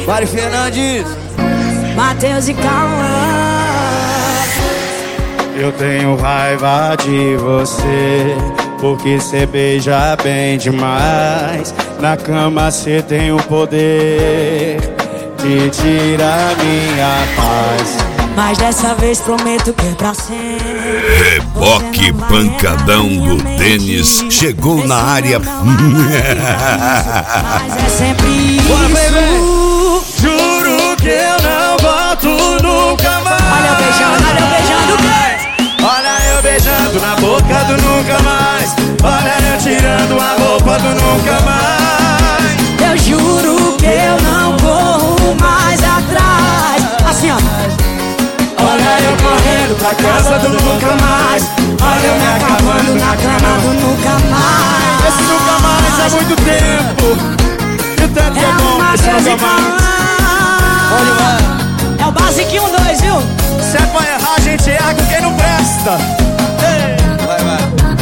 Mari Fernandes, Matheus e Cauã. Eu tenho raiva de você, porque cê beija bem demais. Na cama cê tem o poder de tirar minha paz. Mas dessa vez prometo que é pra sempre. Reboque pancadão do Denis chegou na área. Mas é sempre isso. bora, baby. Juro que eu não volto nunca mais. Olha eu beijando o quê? Olha eu beijando na boca do nunca mais. Olha eu tirando a roupa do nunca mais. Eu juro que eu não corro mais atrás. Assim ó. Olha eu correndo pra casa do nunca mais. Olha eu me acabando na cama do nunca mais. Esse nunca mais há muito tempo. E o tanto que é bom esse nunca mais. É o basiquinho 2, viu? Se é pra errar, a gente erra com quem não presta. Vai, vai.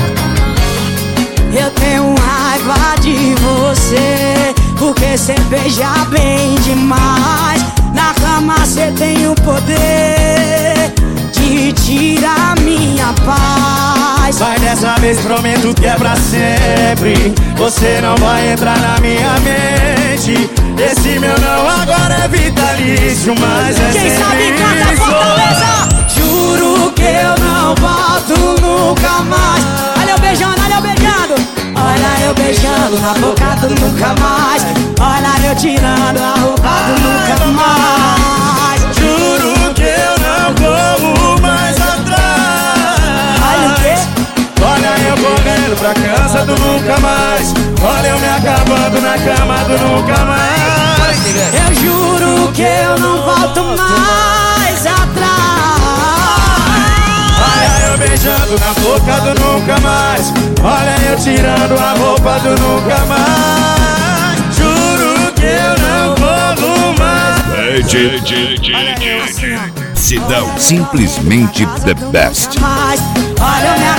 Eu tenho raiva de você, porque cê beija bem demais. Na cama cê tem o poder de tirar minha paz. Mas dessa vez prometo que é pra sempre. Você não vai entrar na minha mente. Esse meu não agora é vitalício, mas é Quem sempre sabe canta isso. Fortaleza. Juro que eu não volto nunca mais. Olha eu beijando, olha eu beijando. Olha eu beijando na boca do nunca mais. Olha eu tirando a roupa do nunca mais. Juro que eu não corro mais atrás. Olha o quê? Olha eu correndo pra casa do nunca mais. Olha eu me acabando na cama do nunca mais. Eu juro que eu não volto mais atrás. Olha eu beijando na boca do nunca mais. Olha eu tirando a roupa do nunca mais. Juro que eu não corro mais. Sidão, simplesmente the best. Olha eu me